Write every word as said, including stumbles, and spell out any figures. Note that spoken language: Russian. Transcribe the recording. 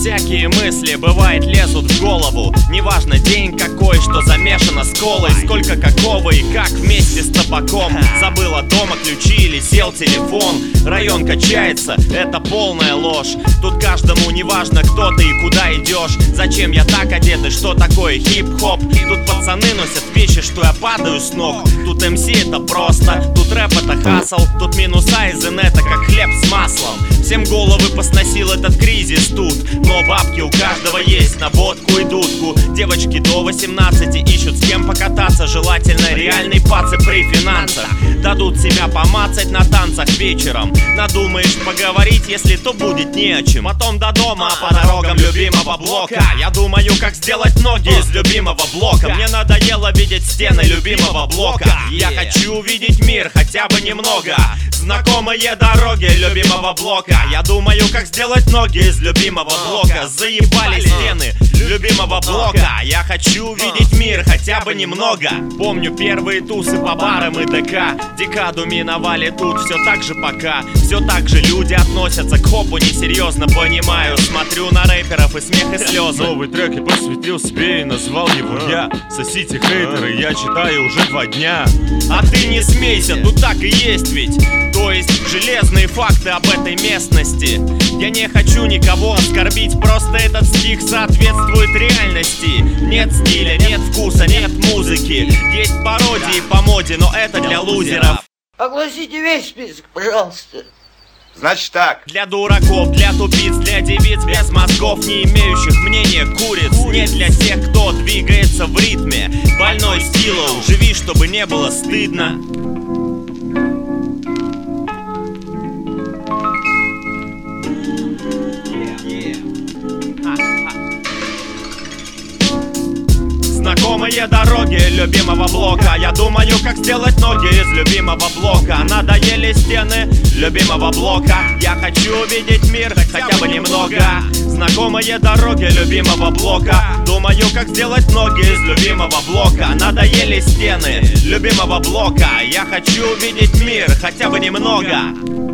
Всякие мысли, бывает, лезут в голову. Неважно день какой, что замешано с колой. Сколько какого и как вместе с табаком. Забыла дома ключи или сел телефон. Район качается, это полная ложь. Тут каждому неважно, кто ты и куда идешь. Зачем я так одет и что такое хип-хоп? Тут пацаны носят вещи, что я падаю с ног. Тут эм си это просто, тут рэп это хасл. Тут минуса из инета, как хлеб с маслом. Всем головы посносил этот кризис тут. Но бабки у каждого есть на водку и дудку. Девочки до восемнадцати ищут с кем покататься. Желательно реальный пацы при финансах. Дадут себя помацать на танцах вечером. Надумаешь поговорить, если то будет не о чем. Потом до дома, а по дорогам любимого блока я думаю, как сделать ноги из любимого блока. Мне надоело видеть стены любимого блока. Я хочу увидеть мир хотя бы немного. Знакомые дороги любимого блока. Я думаю, как сделать ноги из любимого блока. Заебали стены любимого блока. Я хочу увидеть мир хотя бы немного. Помню первые тусы по барам и ДК. Декаду миновали тут, все так же пока. Все так же люди относятся к хопу несерьезно, понимаю. Смотрю на рэперов и смех и слезы. Новый трек я посвятил себе и назвал его я. Сосите хейтеры, я читаю уже два дня. А ты не смейся, тут так и есть ведь. То есть железные факты об этой местности. Я не хочу никого оскорбить, просто этот стих соответствует реальности. Нет стиля, нет вкуса, нет музыки. Есть пародии по моде, но это для лузеров. Огласите весь список, пожалуйста. Значит так. Для дураков, для тупиц, для девиц без мозгов, не имеющих мнения куриц. Не для тех, кто двигается в ритме. Больной стилом, живи, чтобы не было стыдно. Знакомые дороги любимого блока. Я думаю, как сделать ноги из любимого блока. Надоели стены любимого блока. Я хочу увидеть мир хотя бы немного. Знакомые дороги любимого блока. Думаю, как сделать ноги из любимого блока. Надоели стены любимого блока. Я хочу увидеть мир хотя бы немного.